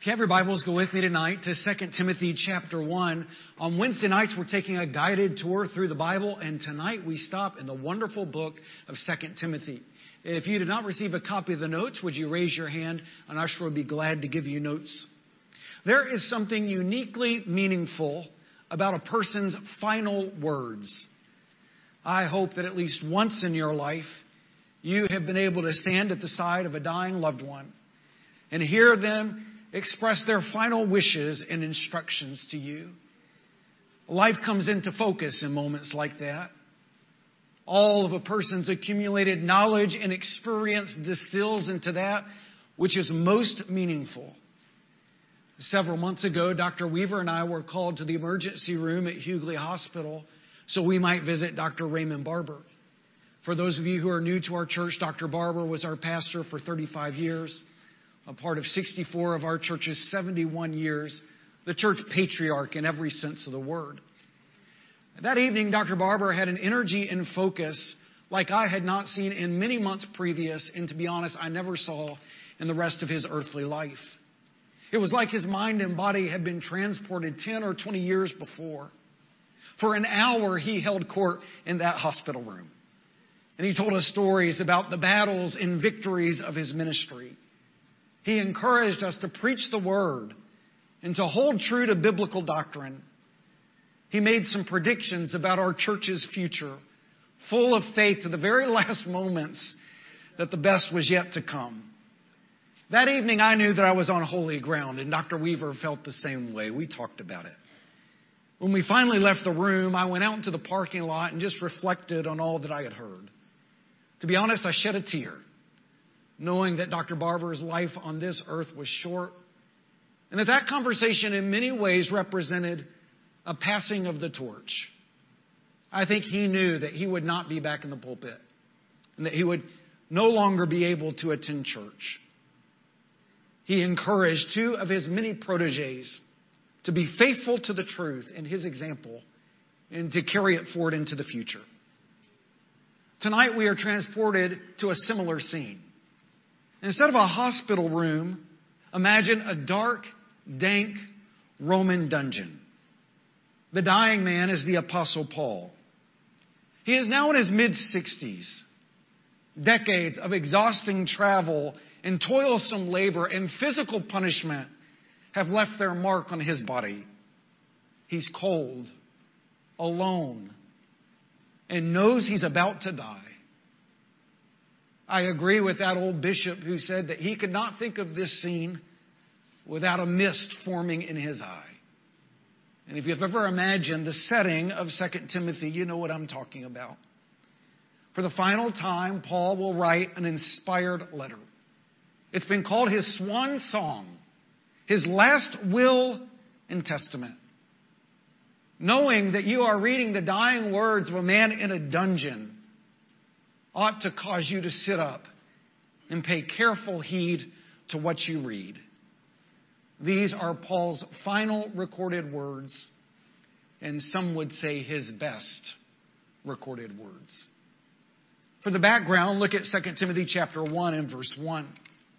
If you have your Bibles, go with me tonight to 2 Timothy chapter 1. On Wednesday nights, we're taking a guided tour through the Bible, and tonight we stop in the wonderful book of 2 Timothy. If you did not receive a copy of the notes, would you raise your hand? An usher would be glad to give you notes. There is something uniquely meaningful about a person's final words. I hope that at least once in your life, you have been able to stand at the side of a dying loved one and hear them express their final wishes and instructions to you. Life comes into focus in moments like that. All of a person's accumulated knowledge and experience distills into that which is most meaningful. Several months ago, Dr. Weaver and I were called to the emergency room at Hughley Hospital so we might visit Dr. Raymond Barber. For those of you who are new to our church, Dr. Barber was our pastor for 35 years. A part of 64 of our church's 71 years, the church patriarch in every sense of the word. That evening, Dr. Barber had an energy and focus like I had not seen in many months previous, and to be honest, I never saw in the rest of his earthly life. It was like his mind and body had been transported 10 or 20 years before. For an hour, he held court in that hospital room. And he told us stories about the battles and victories of his ministry. He encouraged us to preach the word and to hold true to biblical doctrine. He made some predictions about our church's future, full of faith to the very last moments that the best was yet to come. That evening, I knew that I was on holy ground, and Dr. Weaver felt the same way. We talked about it. When we finally left the room, I went out into the parking lot and just reflected on all that I had heard. To be honest, I shed a tear, knowing that Dr. Barber's life on this earth was short, and that conversation in many ways represented a passing of the torch. I think he knew that he would not be back in the pulpit, and that he would no longer be able to attend church. He encouraged two of his many proteges to be faithful to the truth in his example and to carry it forward into the future. Tonight we are transported to a similar scene. Instead of a hospital room, imagine a dark, dank Roman dungeon. The dying man is the Apostle Paul. He is now in his mid-60s. Decades of exhausting travel and toilsome labor and physical punishment have left their mark on his body. He's cold, alone, and knows he's about to die. I agree with that old bishop who said that he could not think of this scene without a mist forming in his eye. And if you've ever imagined the setting of 2 Timothy, you know what I'm talking about. For the final time, Paul will write an inspired letter. It's been called his swan song, his last will and testament. Knowing that you are reading the dying words of a man in a dungeon ought to cause you to sit up and pay careful heed to what you read. These are Paul's final recorded words, and some would say his best recorded words. For the background, look at 2 Timothy chapter 1 and verse 1.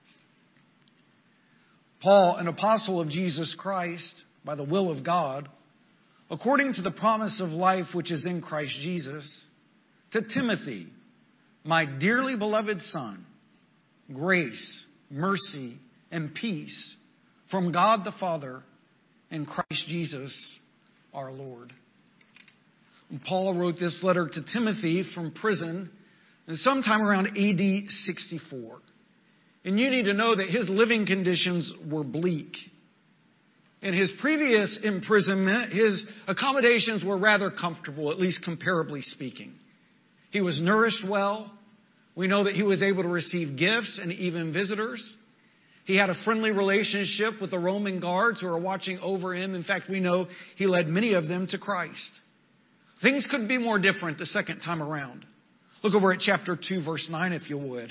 Paul, an apostle of Jesus Christ, by the will of God, according to the promise of life which is in Christ Jesus, to Timothy, my dearly beloved son, grace, mercy, and peace from God the Father and Christ Jesus our Lord. And Paul wrote this letter to Timothy from prison sometime around AD 64. And you need to know that his living conditions were bleak. In his previous imprisonment, his accommodations were rather comfortable, at least comparably speaking. He was nourished well. We know that he was able to receive gifts and even visitors. He had a friendly relationship with the Roman guards who were watching over him. In fact, we know he led many of them to Christ. Things couldn't be more different the second time around. Look over at chapter 2, verse 9, if you would.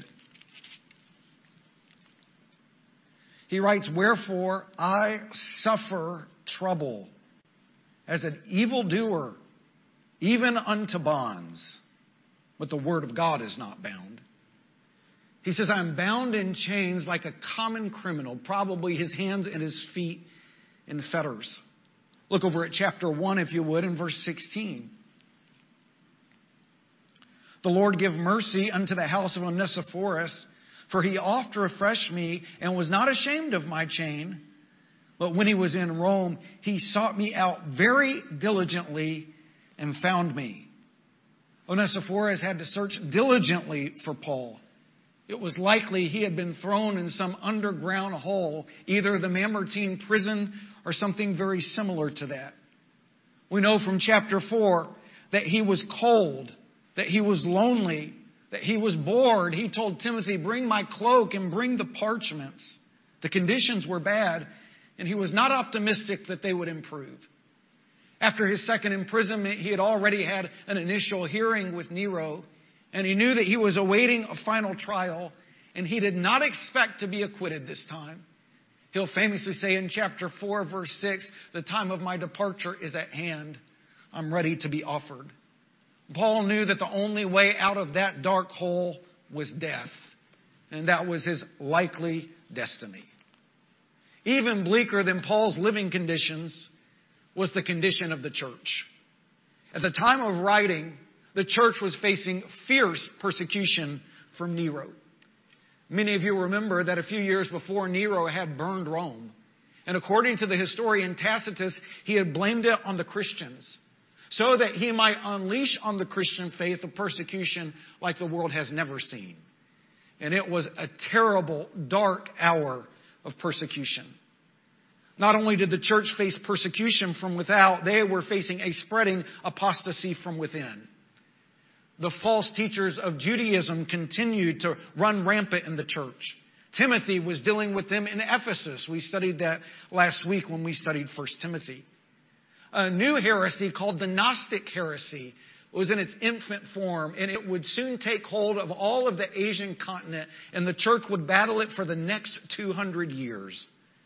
He writes, "Wherefore I suffer trouble as an evildoer, even unto bonds. But the word of God is not bound. He says, I'm bound in chains like a common criminal, probably his hands and his feet in fetters. Look over at chapter 1, if you would, in verse 16. The Lord give mercy unto the house of Onesiphorus, for he oft refreshed me and was not ashamed of my chain. But when he was in Rome, he sought me out very diligently and found me. Onesiphorus had to search diligently for Paul. It was likely he had been thrown in some underground hole, either the Mamertine prison or something very similar to that. We know from chapter 4 that he was cold, that he was lonely, that he was bored. He told Timothy, bring my cloak and bring the parchments. The conditions were bad, and he was not optimistic that they would improve. After his second imprisonment, he had already had an initial hearing with Nero, and he knew that he was awaiting a final trial, and he did not expect to be acquitted this time. He'll famously say in chapter 4, verse 6, the time of my departure is at hand. I'm ready to be offered. Paul knew that the only way out of that dark hole was death, and that was his likely destiny. Even bleaker than Paul's living conditions was the condition of the church. At the time of writing, the church was facing fierce persecution from Nero. Many of you remember that a few years before, Nero had burned Rome. And according to the historian Tacitus, he had blamed it on the Christians, so that he might unleash on the Christian faith a persecution like the world has never seen. And it was a terrible, dark hour of persecution. Not only did the church face persecution from without, they were facing a spreading apostasy from within. The false teachers of Judaism continued to run rampant in the church. Timothy was dealing with them in Ephesus. We studied that last week when we studied 1 Timothy. A new heresy called the Gnostic heresy was in its infant form, and it would soon take hold of all of the Asian continent, and the church would battle it for the next 200 years.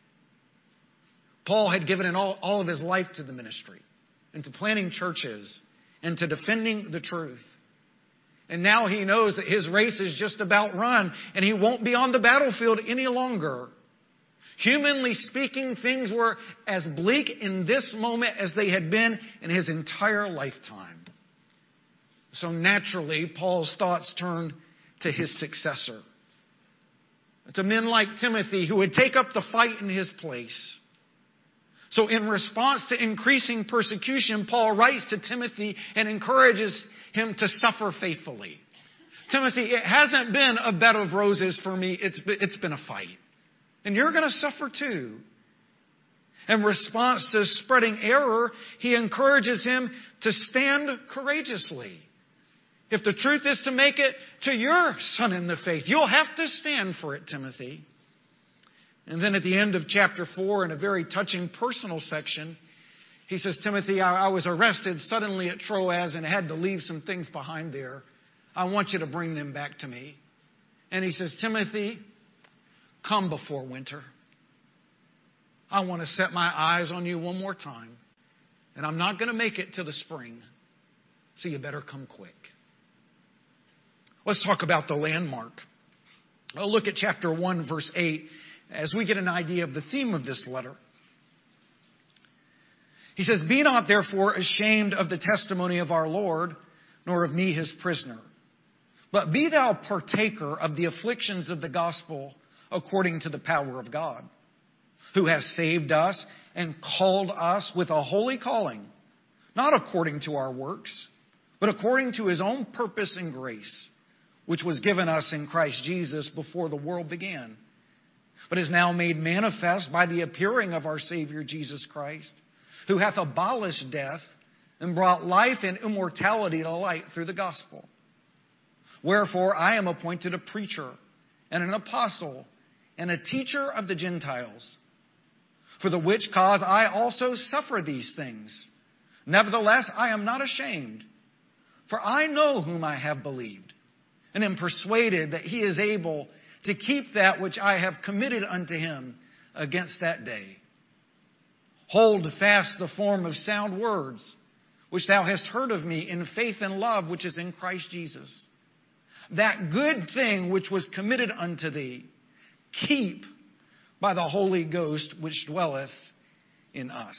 Paul had given all of his life to the ministry and to planting churches and to defending the truth. And now he knows that his race is just about run, and he won't be on the battlefield any longer. Humanly speaking, things were as bleak in this moment as they had been in his entire lifetime. So naturally, Paul's thoughts turned to his successor, to men like Timothy who would take up the fight in his place. So in response to increasing persecution, Paul writes to Timothy and encourages him to suffer faithfully. Timothy, it hasn't been a bed of roses for me. It's been a fight. And you're going to suffer too. In response to spreading error, he encourages him to stand courageously. If the truth is to make it to your son in the faith, you'll have to stand for it, Timothy. And then at the end of chapter 4, in a very touching personal section, he says, Timothy, I was arrested suddenly at Troas and had to leave some things behind there. I want you to bring them back to me. And he says, Timothy, come before winter. I want to set my eyes on you one more time. And I'm not going to make it till the spring. So you better come quick. Let's talk about the landmark. I'll look at chapter 1, verse 8, as we get an idea of the theme of this letter. He says, be not therefore ashamed of the testimony of our Lord, nor of me his prisoner. But be thou partaker of the afflictions of the gospel according to the power of God, who has saved us and called us with a holy calling, not according to our works, but according to his own purpose and grace, which was given us in Christ Jesus before the world began, but is now made manifest by the appearing of our Savior Jesus Christ, who hath abolished death and brought life and immortality to light through the gospel. Wherefore I am appointed a preacher and an apostle and a teacher of the Gentiles, for the which cause I also suffer these things. Nevertheless, I am not ashamed, for I know whom I have believed, and am persuaded that he is able to keep that which I have committed unto him against that day. Hold fast the form of sound words, which thou hast heard of me in faith and love which is in Christ Jesus. that good thing which was committed unto thee, keep by the Holy Ghost which dwelleth in us.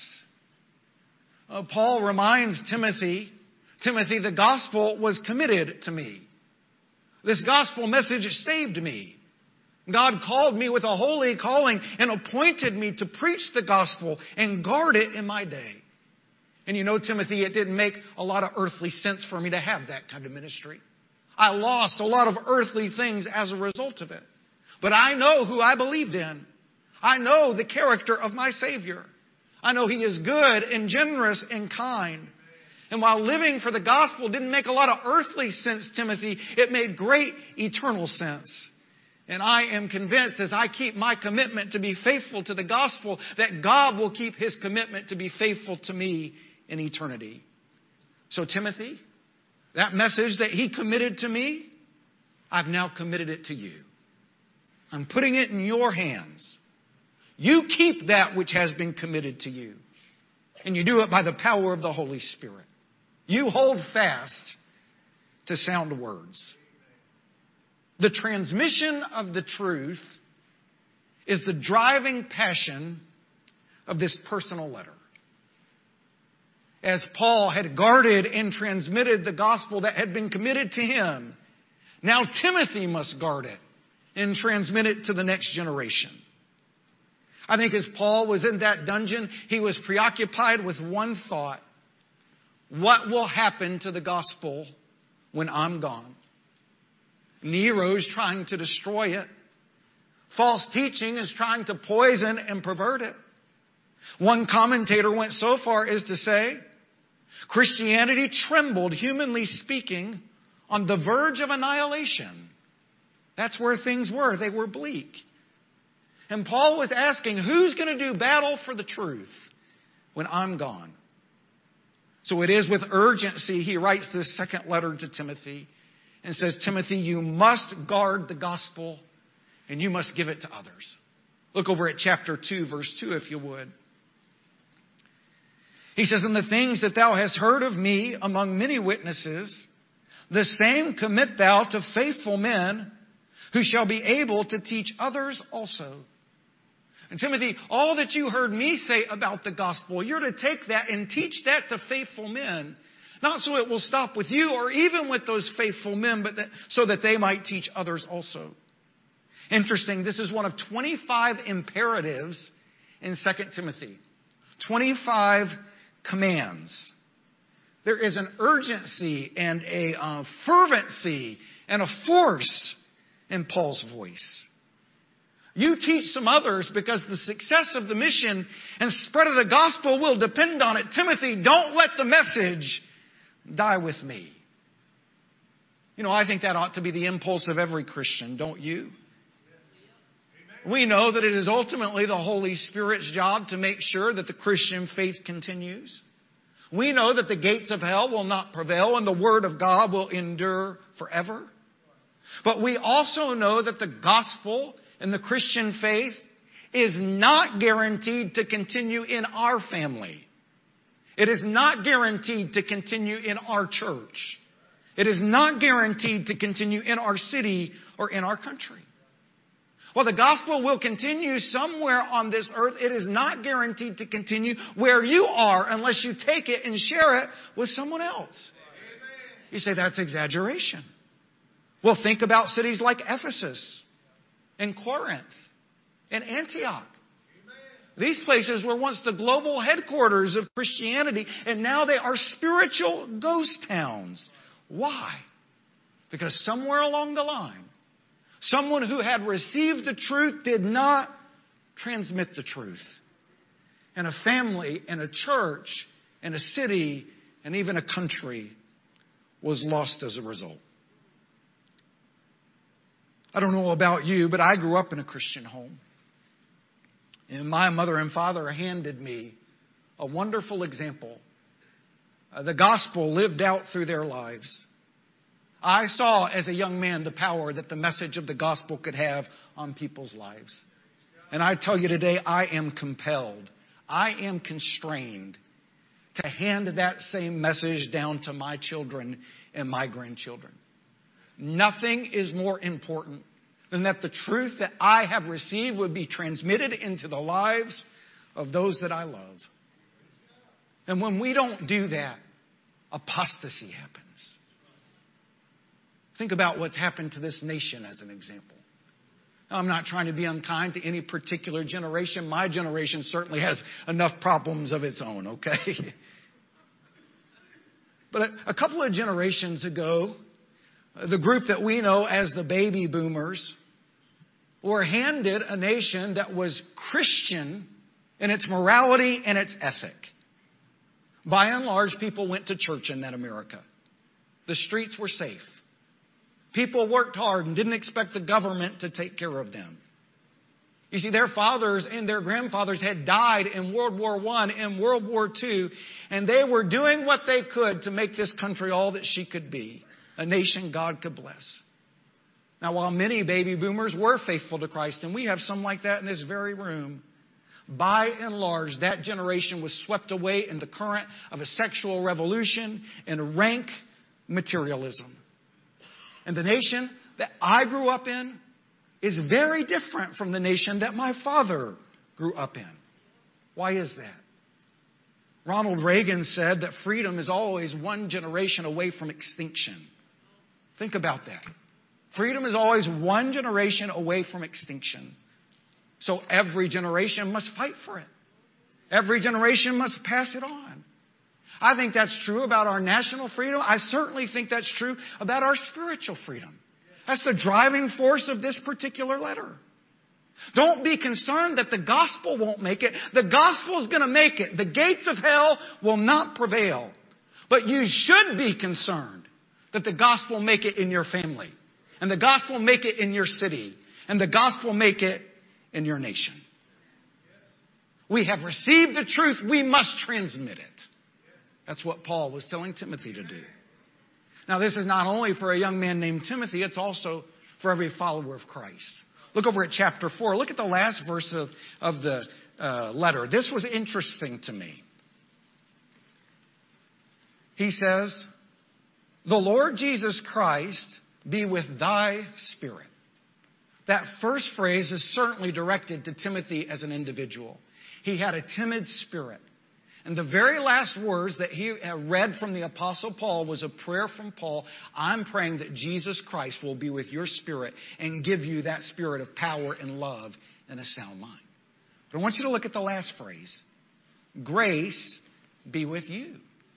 Paul reminds Timothy, the gospel was committed to me. This gospel message saved me. God called me with a holy calling and appointed me to preach the gospel and guard it in my day. And you know, Timothy, it didn't make a lot of earthly sense for me to have that kind of ministry. I lost a lot of earthly things as a result of it. But I know who I believed in. I know the character of my Savior. I know He is good and generous and kind. And while living for the gospel didn't make a lot of earthly sense, Timothy, it made great eternal sense. And I am convinced as I keep my commitment to be faithful to the gospel that God will keep His commitment to be faithful to me in eternity. So Timothy, that message that He committed to me, I've now committed it to you. I'm putting it in your hands. You keep that which has been committed to you. And you do it by the power of the Holy Spirit. You hold fast to sound words. The transmission of the truth is the driving passion of this personal letter. As Paul had guarded and transmitted the gospel that had been committed to him, now Timothy must guard it and transmit it to the next generation. I think as Paul was in that dungeon, he was preoccupied with one thought. What will happen to the gospel when I'm gone? Nero's trying to destroy it. False teaching is trying to poison and pervert it. One commentator went so far as to say, Christianity trembled, humanly speaking, on the verge of annihilation. That's where things were. They were bleak. And Paul was asking, who's going to do battle for the truth when I'm gone? So it is with urgency he writes this second letter to Timothy and says, Timothy, you must guard the gospel and you must give it to others. Look over at chapter 2, verse 2, if you would. He says, and the things that thou hast heard of me among many witnesses, the same commit thou to faithful men who shall be able to teach others also. And Timothy, all that you heard me say about the gospel, you're to take that and teach that to faithful men. Not so it will stop with you or even with those faithful men, but so that they might teach others also. Interesting, this is one of 25 imperatives in 2 Timothy. 25 commands. There is an urgency and a fervency and a force in Paul's voice. You teach some others because the success of the mission and spread of the gospel will depend on it. Timothy, don't let the message die with me. You know, I think that ought to be the impulse of every Christian, don't you? We know that it is ultimately the Holy Spirit's job to make sure that the Christian faith continues. We know that the gates of hell will not prevail and the Word of God will endure forever. But we also know that the gospel and the Christian faith is not guaranteed to continue in our family. It is not guaranteed to continue in our church. It is not guaranteed to continue in our city or in our country. While the gospel will continue somewhere on this earth, it is not guaranteed to continue where you are unless you take it and share it with someone else. You say that's exaggeration. Well, think about cities like Ephesus and Corinth and Antioch. These places were once the global headquarters of Christianity, and now they are spiritual ghost towns. Why? Because somewhere along the line, someone who had received the truth did not transmit the truth. And a family and a church and a city and even a country was lost as a result. I don't know about you, but I grew up in a Christian home. And my mother and father handed me a wonderful example. The gospel lived out through their lives. I saw as a young man the power that the message of the gospel could have on people's lives. And I tell you today, I am compelled, I am constrained to hand that same message down to my children and my grandchildren. nothing is more important than that the truth that I have received would be transmitted into the lives of those that I love. And when we don't do that, apostasy happens. Think about what's happened to this nation as an example. I'm not trying to be unkind to any particular generation. My generation certainly has enough problems of its own, okay? But a couple of generations ago, the group that we know as the baby boomers were handed a nation that was Christian in its morality and its ethic. By and large, people went to church in that America. The streets were safe. People worked hard and didn't expect the government to take care of them. You see, their fathers and their grandfathers had died in World War I and World War II, and they were doing what they could to make this country all that she could be, a nation God could bless. Now, while many baby boomers were faithful to Christ, and we have some like that in this very room, by and large, that generation was swept away in the current of a sexual revolution and rank materialism. And the nation that I grew up in is very different from the nation that my father grew up in. Why is that? Ronald Reagan said that freedom is always one generation away from extinction. Think about that. Freedom is always one generation away from extinction. So every generation must fight for it. Every generation must pass it on. I think that's true about our national freedom. I certainly think that's true about our spiritual freedom. That's the driving force of this particular letter. Don't be concerned that the gospel won't make it. The gospel is going to make it. The gates of hell will not prevail. But you should be concerned that the gospel make it in your family. And the gospel make it in your city. And the gospel make it in your nation. We have received the truth. We must transmit it. That's what Paul was telling Timothy to do. Now, this is not only for a young man named Timothy, it's also for every follower of Christ. Look over at chapter 4. Look at the last verse of the letter. This was interesting to me. He says, "The Lord Jesus Christ be with thy spirit." That first phrase is certainly directed to Timothy as an individual. He had a timid spirit. And the very last words that he read from the Apostle Paul was a prayer from Paul. I'm praying that Jesus Christ will be with your spirit and give you that spirit of power and love and a sound mind. But I want you to look at the last phrase. Grace be with you.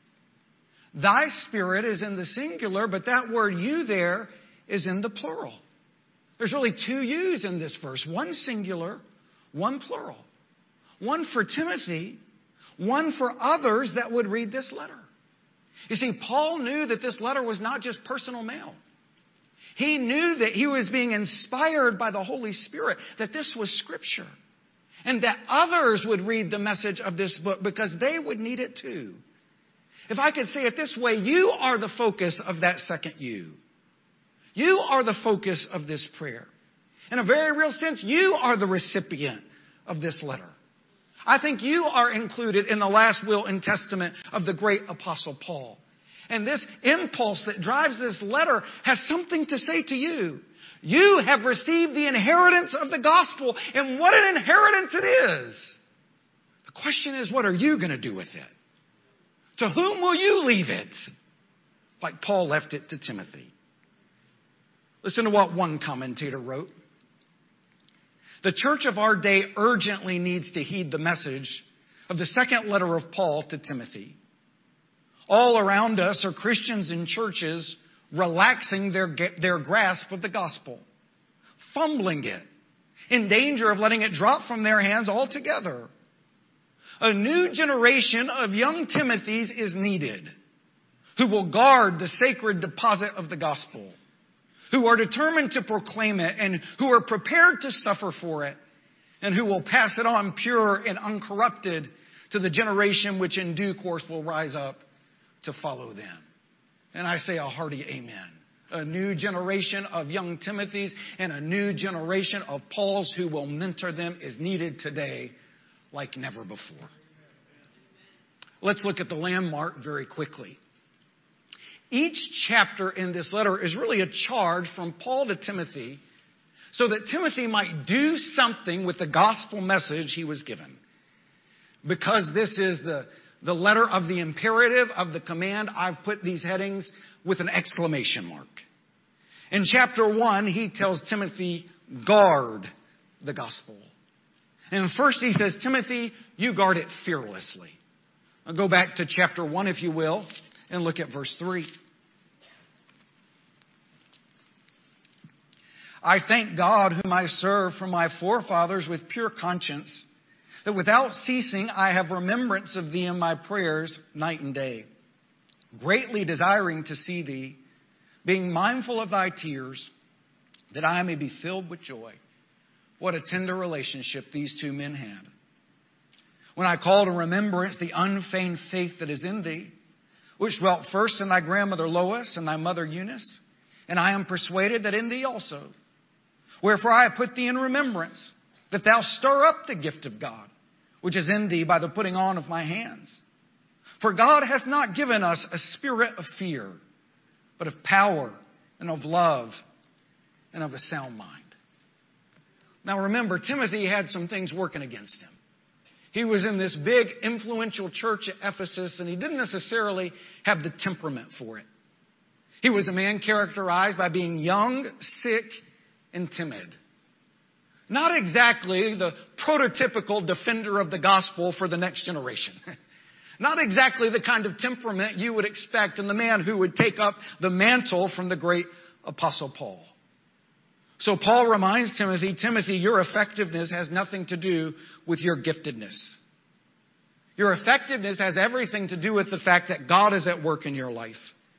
Thy spirit is in the singular, but that word you there is in the plural. There's really two yous in this verse. One singular, one plural. One for Timothy, one for others that would read this letter. You see, Paul knew that this letter was not just personal mail. He knew that he was being inspired by the Holy Spirit, that this was Scripture, and that others would read the message of this book because they would need it too. If I could say it this way, you are the focus of that second you. You are the focus of this prayer. In a very real sense, you are the recipient of this letter. I think you are included in the last will and testament of the great Apostle Paul. And this impulse that drives this letter has something to say to you. You have received the inheritance of the gospel, and what an inheritance it is. The question is, what are you going to do with it? To whom will you leave it? Like Paul left it to Timothy. Listen to what one commentator wrote. The church of our day urgently needs to heed the message of the second letter of Paul to Timothy. All around us are Christians in churches relaxing their grasp of the gospel, fumbling it, in danger of letting it drop from their hands altogether. A new generation of young Timothys is needed who will guard the sacred deposit of the gospel, who are determined to proclaim it and who are prepared to suffer for it, and who will pass it on pure and uncorrupted to the generation which in due course will rise up to follow them. And I say a hearty amen. A new generation of young Timothys and a new generation of Pauls who will mentor them is needed today like never before. Let's look at the landmark very quickly. Each chapter in this letter is really a charge from Paul to Timothy so that Timothy might do something with the gospel message he was given. Because this is the letter of the imperative, of the command, I've put these headings with an exclamation mark. In chapter 1, he tells Timothy, guard the gospel. And first he says, Timothy, you guard it fearlessly. I'll go back to chapter 1, if you will, and look at verse 3. I thank God whom I serve from my forefathers with pure conscience, that without ceasing I have remembrance of thee in my prayers night and day, greatly desiring to see thee, being mindful of thy tears, that I may be filled with joy. What a tender relationship these two men had. When I call to remembrance the unfeigned faith that is in thee, which dwelt first in thy grandmother Lois and thy mother Eunice, and I am persuaded that in thee also. Wherefore I have put thee in remembrance, that thou stir up the gift of God, which is in thee by the putting on of my hands. For God hath not given us a spirit of fear, but of power and of love and of a sound mind. Now remember, Timothy had some things working against him. He was in this big, influential church at Ephesus, and he didn't necessarily have the temperament for it. He was a man characterized by being young, sick, and timid. Not exactly the prototypical defender of the gospel for the next generation. Not exactly the kind of temperament you would expect in the man who would take up the mantle from the great Apostle Paul. So Paul reminds Timothy, your effectiveness has nothing to do with your giftedness. Your effectiveness has everything to do with the fact that God is at work in your life.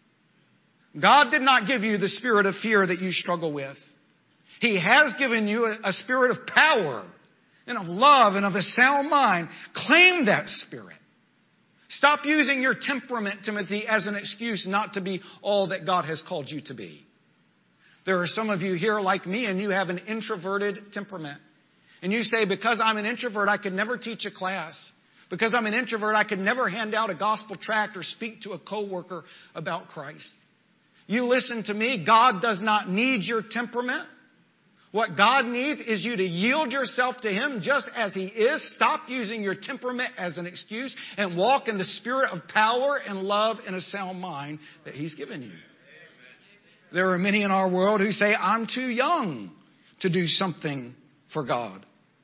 God did not give you the spirit of fear that you struggle with. He has given you a spirit of power and of love and of a sound mind. Claim that spirit. Stop using your temperament, Timothy, as an excuse not to be all that God has called you to be. There are some of you here like me, and you have an introverted temperament. And you say, because I'm an introvert, I could never teach a class. Because I'm an introvert, I could never hand out a gospel tract or speak to a coworker about Christ. You listen to me. God does not need your temperament. What God needs is you to yield yourself to Him just as He is. Stop using your temperament as an excuse and walk in the spirit of power and love and a sound mind that He's given you. There are many in our world who say, I'm too young to do something for God.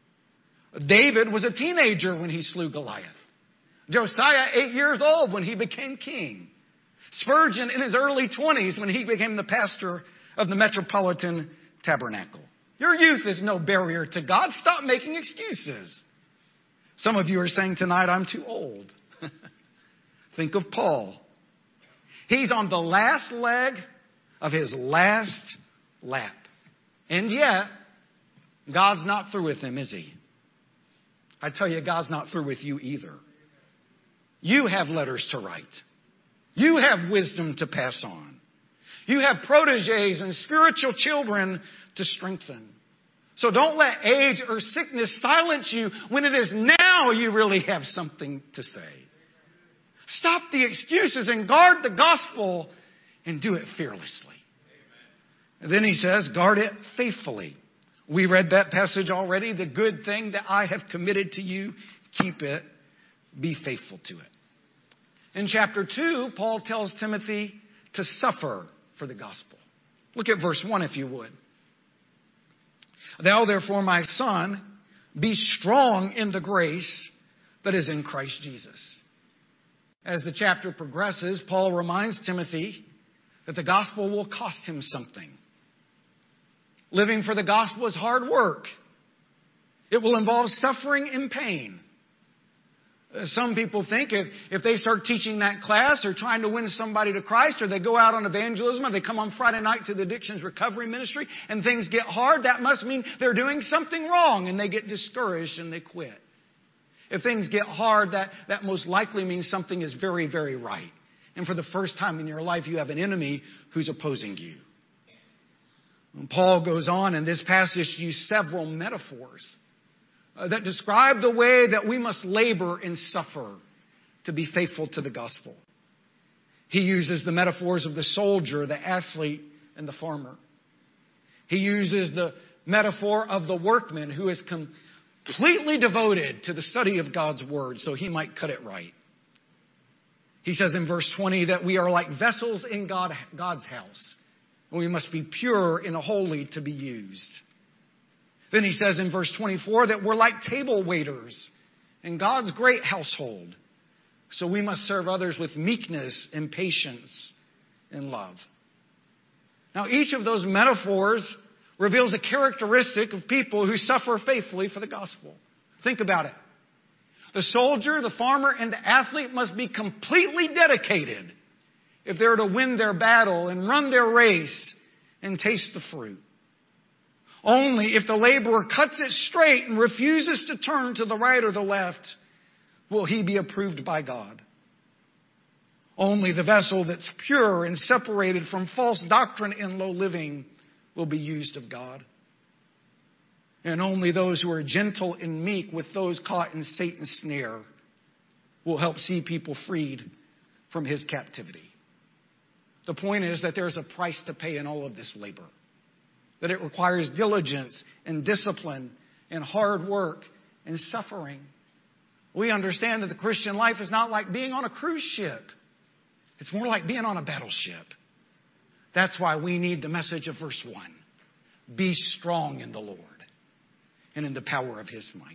David was a teenager when he slew Goliath. Josiah, 8 years old when he became king. Spurgeon in his early 20s when he became the pastor of the Metropolitan Tabernacle. Your youth is no barrier to God. Stop making excuses. Some of you are saying tonight, I'm too old. Think of Paul. He's on the last leg of his last lap. And yet, God's not through with him, is He? I tell you, God's not through with you either. You have letters to write. You have wisdom to pass on. You have proteges and spiritual children to strengthen. So don't let age or sickness silence you when it is now you really have something to say. Stop the excuses and guard the gospel and do it fearlessly. And then he says, guard it faithfully. We read that passage already. The good thing that I have committed to you, keep it. Be faithful to it. In chapter 2, Paul tells Timothy to suffer for the gospel. Look at verse 1 if you would. Thou therefore, my son, be strong in the grace that is in Christ Jesus. As the chapter progresses, Paul reminds Timothy that the gospel will cost him something. Living for the gospel is hard work. It will involve suffering and pain. Some people think if they start teaching that class or trying to win somebody to Christ, or they go out on evangelism, or they come on Friday night to the Addictions Recovery Ministry and things get hard, that must mean they're doing something wrong and they get discouraged and they quit. If things get hard, that most likely means something is very, very right. And for the first time in your life, you have an enemy who's opposing you. And Paul goes on in this passage to use several metaphors that describe the way that we must labor and suffer to be faithful to the gospel. He uses the metaphors of the soldier, the athlete, and the farmer. He uses the metaphor of the workman who is completely devoted to the study of God's Word so he might cut it right. He says in verse 20 that we are like vessels in God's house. And we must be pure and holy to be used. Then he says in verse 24 that we're like table waiters in God's great household. So we must serve others with meekness and patience and love. Now each of those metaphors reveals a characteristic of people who suffer faithfully for the gospel. Think about it. The soldier, the farmer, and the athlete must be completely dedicated if they're to win their battle and run their race and taste the fruit. Only if the laborer cuts it straight and refuses to turn to the right or the left will he be approved by God. Only the vessel that's pure and separated from false doctrine and low living will be used of God. And only those who are gentle and meek with those caught in Satan's snare will help see people freed from his captivity. The point is that there's a price to pay in all of this labor. That it requires diligence and discipline and hard work and suffering. We understand that the Christian life is not like being on a cruise ship. It's more like being on a battleship. That's why we need the message of verse 1. Be strong in the Lord and in the power of His might.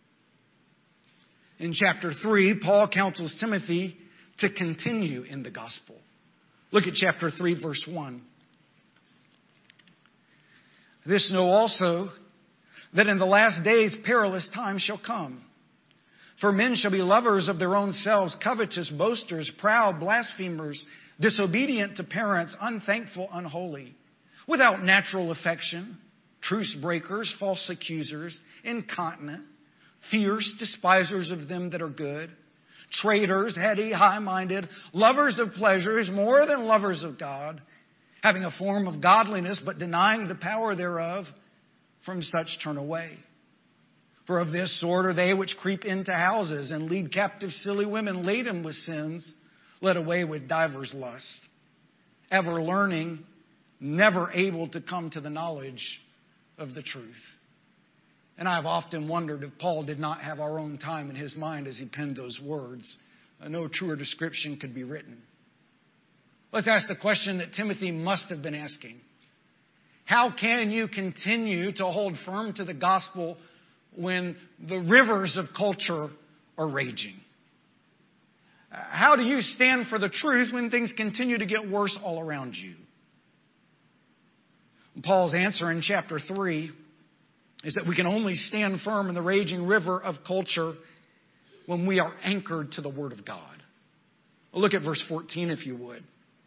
In chapter 3, Paul counsels Timothy to continue in the gospel. Look at chapter 3, verse 1. This know also that in the last days perilous times shall come. For men shall be lovers of their own selves, covetous, boasters, proud, blasphemers, disobedient to parents, unthankful, unholy, without natural affection, truce breakers, false accusers, incontinent, fierce, despisers of them that are good, traitors, heady, high-minded, lovers of pleasures more than lovers of God, having a form of godliness but denying the power thereof. From such turn away. For of this sort are they which creep into houses and lead captive silly women laden with sins, led away with divers lusts, ever learning, never able to come to the knowledge of the truth. And I've often wondered if Paul did not have our own time in his mind as he penned those words. No truer description could be written. Let's ask the question that Timothy must have been asking. How can you continue to hold firm to the gospel when the rivers of culture are raging? How do you stand for the truth when things continue to get worse all around you? Paul's answer in chapter 3 is that we can only stand firm in the raging river of culture when we are anchored to the Word of God. Well, look at verse 14 if you would.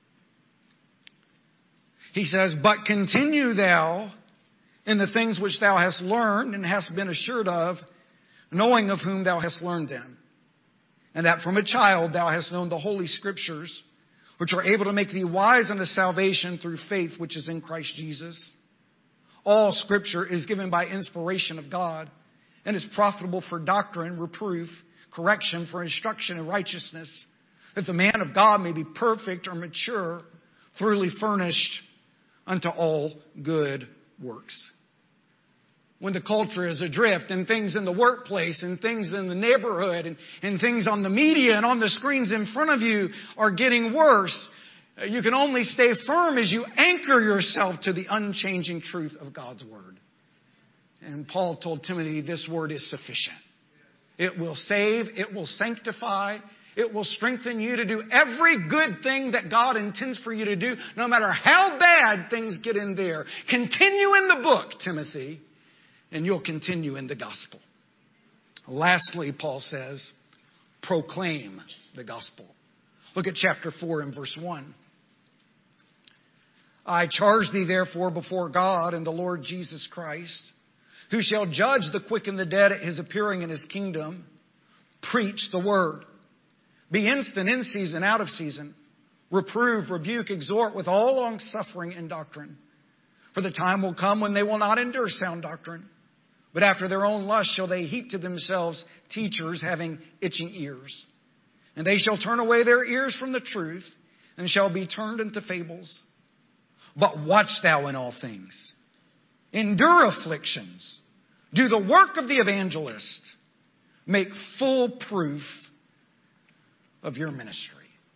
He says, but continue thou in the things which thou hast learned and hast been assured of, knowing of whom thou hast learned them. And that from a child thou hast known the Holy Scriptures, which are able to make thee wise unto salvation through faith which is in Christ Jesus. All Scripture is given by inspiration of God and is profitable for doctrine, reproof, correction, for instruction in righteousness, that the man of God may be perfect or mature, thoroughly furnished unto all good works. When the culture is adrift and things in the workplace and things in the neighborhood and things on the media and on the screens in front of you are getting worse, you can only stay firm as you anchor yourself to the unchanging truth of God's Word. And Paul told Timothy this Word is sufficient. It will save, it will sanctify, it will strengthen you to do every good thing that God intends for you to do, no matter how bad things get in there. Continue in the book, Timothy, and you'll continue in the gospel. Lastly, Paul says, proclaim the gospel. Look at chapter 4 and verse 1. I charge thee therefore before God and the Lord Jesus Christ, who shall judge the quick and the dead at His appearing in His kingdom, preach the word. Be instant in season, out of season. Reprove, rebuke, exhort with all long suffering and doctrine. For the time will come when they will not endure sound doctrine, but after their own lust shall they heap to themselves teachers having itching ears. And they shall turn away their ears from the truth, and shall be turned into fables. But watch thou in all things. Endure afflictions. Do the work of the evangelist. Make full proof of your ministry.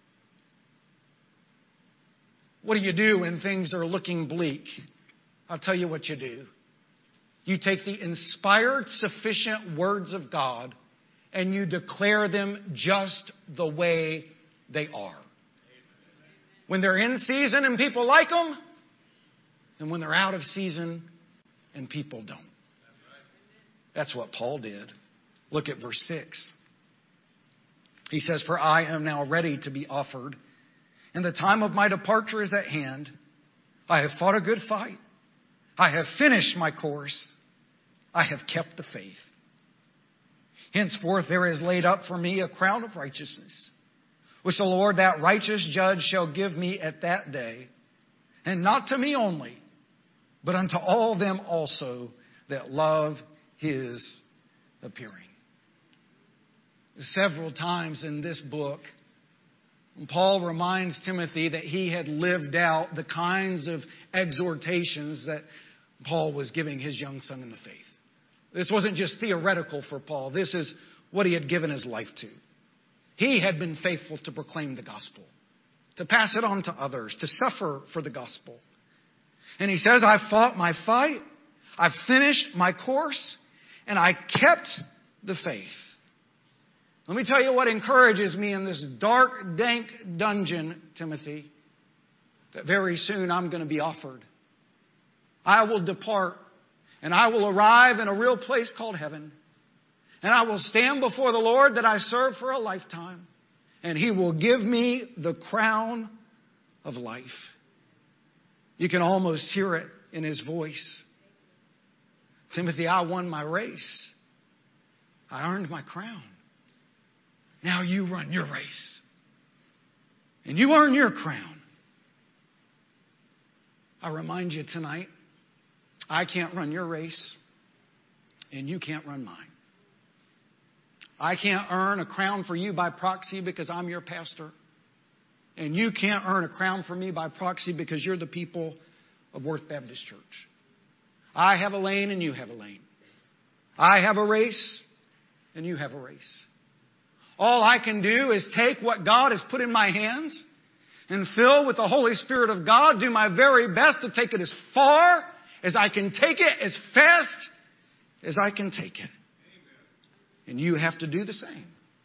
What do you do when things are looking bleak? I'll tell you what you do. You take the inspired, sufficient words of God and you declare them just the way they are. When they're in season and people like them, and when they're out of season and people don't. That's what Paul did. Look at verse 6. He says, "For I am now ready to be offered, and the time of my departure is at hand. I have fought a good fight. I have finished my course. I have kept the faith. Henceforth there is laid up for me a crown of righteousness, which the Lord, that righteous judge, shall give me at that day, and not to me only, but unto all them also that love His appearing." Several times in this book, Paul reminds Timothy that he had lived out the kinds of exhortations that Paul was giving his young son in the faith. This wasn't just theoretical for Paul. This is what he had given his life to. He had been faithful to proclaim the gospel, to pass it on to others, to suffer for the gospel. And he says, "I fought my fight, I finished my course, and I kept the faith." Let me tell you what encourages me in this dark, dank dungeon, Timothy, that very soon I'm going to be offered. I will depart, and I will arrive in a real place called heaven. And I will stand before the Lord that I served for a lifetime. And He will give me the crown of life. You can almost hear it in His voice. "Timothy, I won my race. I earned my crown. Now you run your race. And you earn your crown." I remind you tonight, I can't run your race, and you can't run mine. I can't earn a crown for you by proxy because I'm your pastor. And you can't earn a crown for me by proxy because you're the people of Worth Baptist Church. I have a lane and you have a lane. I have a race and you have a race. All I can do is take what God has put in my hands and fill with the Holy Spirit of God, do my very best to take it as far as I can take it, as fast as I can take it. And you have to do the same.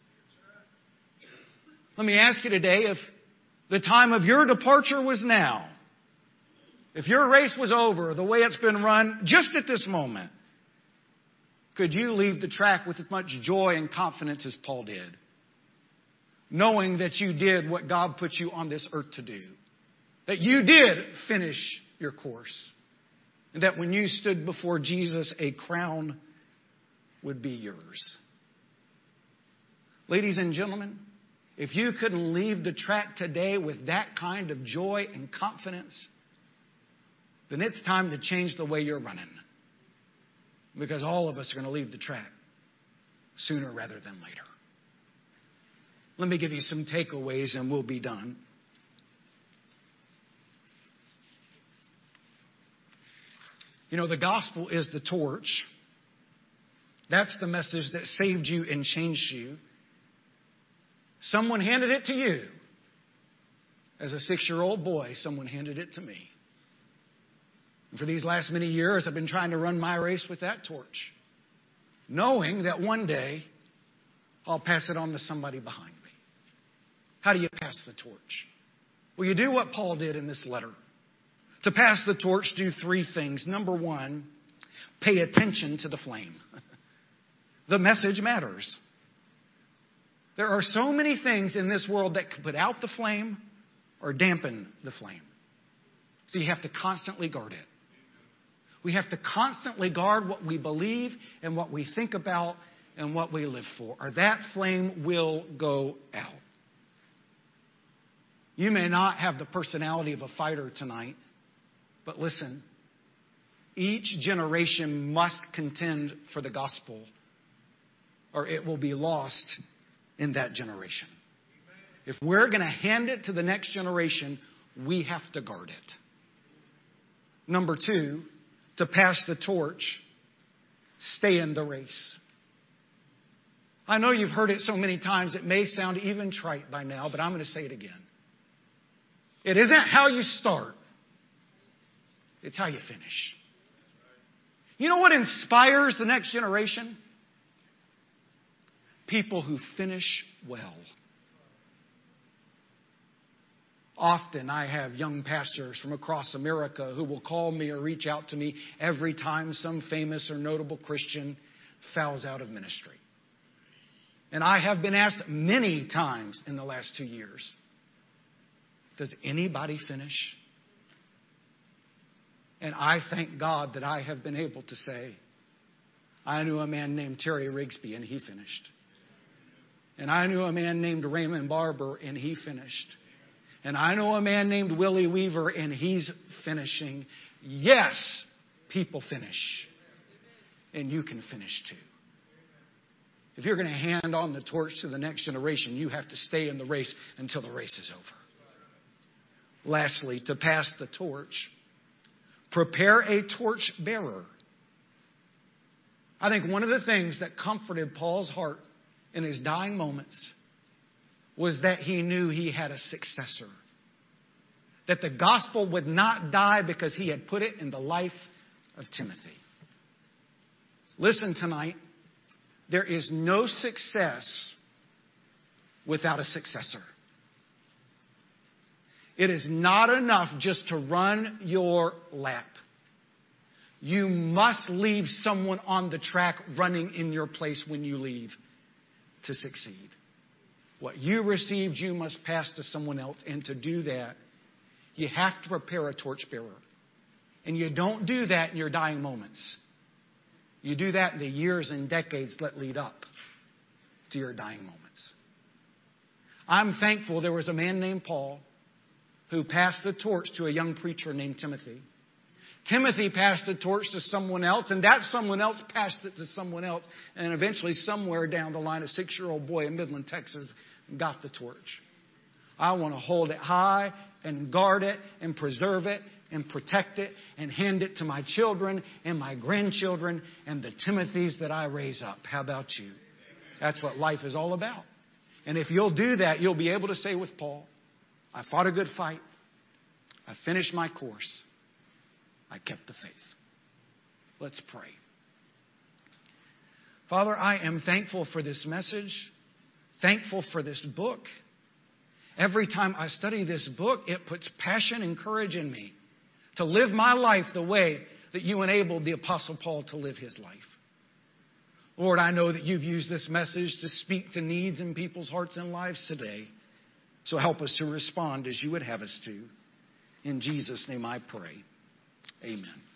Let me ask you today, if the time of your departure was now, if your race was over the way it's been run just at this moment, could you leave the track with as much joy and confidence as Paul did? Knowing that you did what God put you on this earth to do. That you did finish your course. And that when you stood before Jesus, a crown would be yours. Ladies and gentlemen, if you couldn't leave the track today with that kind of joy and confidence, then it's time to change the way you're running. Because all of us are going to leave the track sooner rather than later. Let me give you some takeaways and we'll be done. You know, the gospel is the torch. That's the message that saved you and changed you. Someone handed it to you. As a 6-year-old boy, someone handed it to me. And for these last many years, I've been trying to run my race with that torch, knowing that one day I'll pass it on to somebody behind me. How do you pass the torch? Well, you do what Paul did in this letter. To pass the torch, do 3 things. Number 1, pay attention to the flame. The message matters. There are so many things in this world that could put out the flame or dampen the flame. So you have to constantly guard it. We have to constantly guard what we believe and what we think about and what we live for, or that flame will go out. You may not have the personality of a fighter tonight, but listen, each generation must contend for the gospel, or it will be lost in that generation. If we're going to hand it to the next generation, we have to guard it. Number 2, to pass the torch, stay in the race. I know you've heard it so many times, it may sound even trite by now, but I'm going to say it again. It isn't how you start, it's how you finish. You know what inspires the next generation? People who finish well. Often I have young pastors from across America who will call me or reach out to me every time some famous or notable Christian fouls out of ministry. And I have been asked many times in the last 2 years, does anybody finish? And I thank God that I have been able to say, I knew a man named Terry Rigsby and he finished. And I knew a man named Raymond Barber and he finished. And I know a man named Willie Weaver and he's finishing. Yes, people finish. And you can finish too. If you're going to hand on the torch to the next generation, you have to stay in the race until the race is over. Lastly, to pass the torch, prepare a torch bearer. I think one of the things that comforted Paul's heart in his dying moments was that he knew he had a successor. That the gospel would not die because he had put it in the life of Timothy. Listen tonight, there is no success without a successor. It is not enough just to run your lap. You must leave someone on the track running in your place when you leave to succeed. What you received, you must pass to someone else. And to do that, you have to prepare a torchbearer. And you don't do that in your dying moments. You do that in the years and decades that lead up to your dying moments. I'm thankful there was a man named Paul who passed the torch to a young preacher named Timothy. Timothy passed the torch to someone else, and that someone else passed it to someone else. And eventually, somewhere down the line, a 6-year-old boy in Midland, Texas, got the torch. I want to hold it high and guard it and preserve it and protect it and hand it to my children and my grandchildren and the Timothys that I raise up. How about you? That's what life is all about. And if you'll do that, you'll be able to say with Paul, I fought a good fight. I finished my course. I kept the faith. Let's pray. Father, I am thankful for this message, thankful for this book. Every time I study this book, it puts passion and courage in me to live my life the way that you enabled the Apostle Paul to live his life. Lord, I know that you've used this message to speak to needs in people's hearts and lives today. So help us to respond as you would have us to. In Jesus' name I pray. Amen.